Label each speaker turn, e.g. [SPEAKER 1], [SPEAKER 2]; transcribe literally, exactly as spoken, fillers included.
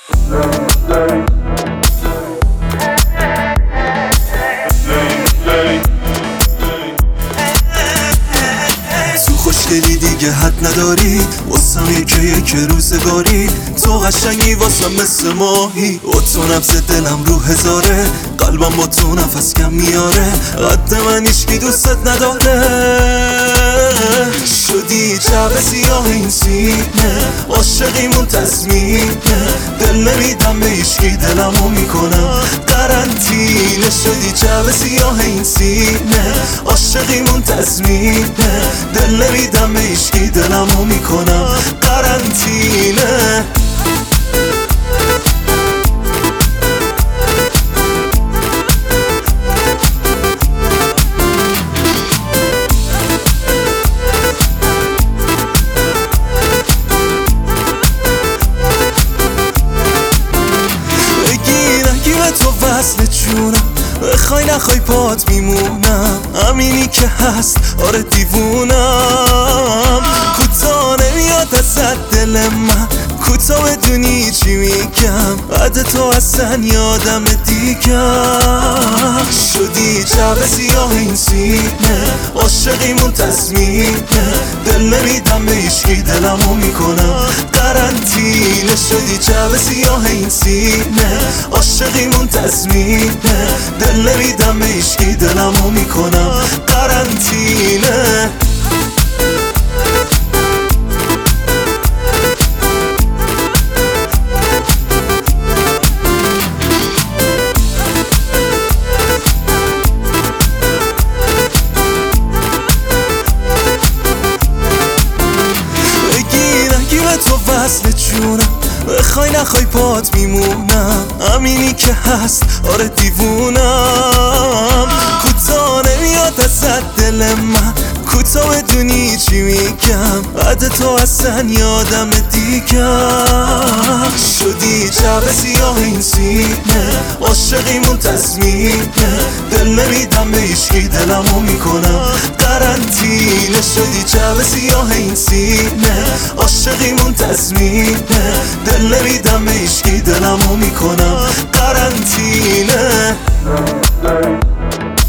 [SPEAKER 1] تو خوشگلی دیگه حد نداری، واسم یکی یک روزگاری. تو قشنگی واسم مثل ماهی، و تو نبض دلم رو هزاره. قلبم با تو نفس کم میاره، قد من هیچکی دوستت نداره. شدی جعبه سیاه این سینه، عاشقیمون تصمیمه. دل نمیدم به هیچکی، دلمو میکنم قرنطینه. شدی جعبه سیاه این سینه، عاشقیمون تصمیمه. دل نمیدم به هیچکی، دلمو میکنم قرنطینه. تو وصل جونم، بخوای نخوای پات میمونم. همینی که هست، آره دیوونم. کوتا نمیاد ازت دل من، کوتا بدونی چی میگم. بعد تو اصلا یادم دیگم. شدی جعبه سیاه این سینه، عاشقیمون تصمیمه. دل نمیدم به هیچکی، دلمو میکنم قرنطینه. شدی جعبه سیاه این سینه، عاشقیمون تصمیمه. دل نمیدم به هیچکی، دلمو میکنم قرنطینه. تو وصل جونم، بخوای نخوای پات میمونم. همینی که هست، آره دیوونم. کوتا نمیاد ازت دل من، کوتا بدونی چی میگم. بعد تو اصلا یادم دیگم. شدی جعبه سیاه این سینه، عاشقیمون تصمیمه. دل نمیدم به هیچکی، دلمو میکنم قرنطینه. شدی جعبه سیاه این سینه، عاشقیمون تصمیمه. دل نمیدم به هیچکی، دلمو میکنم قرنطینه.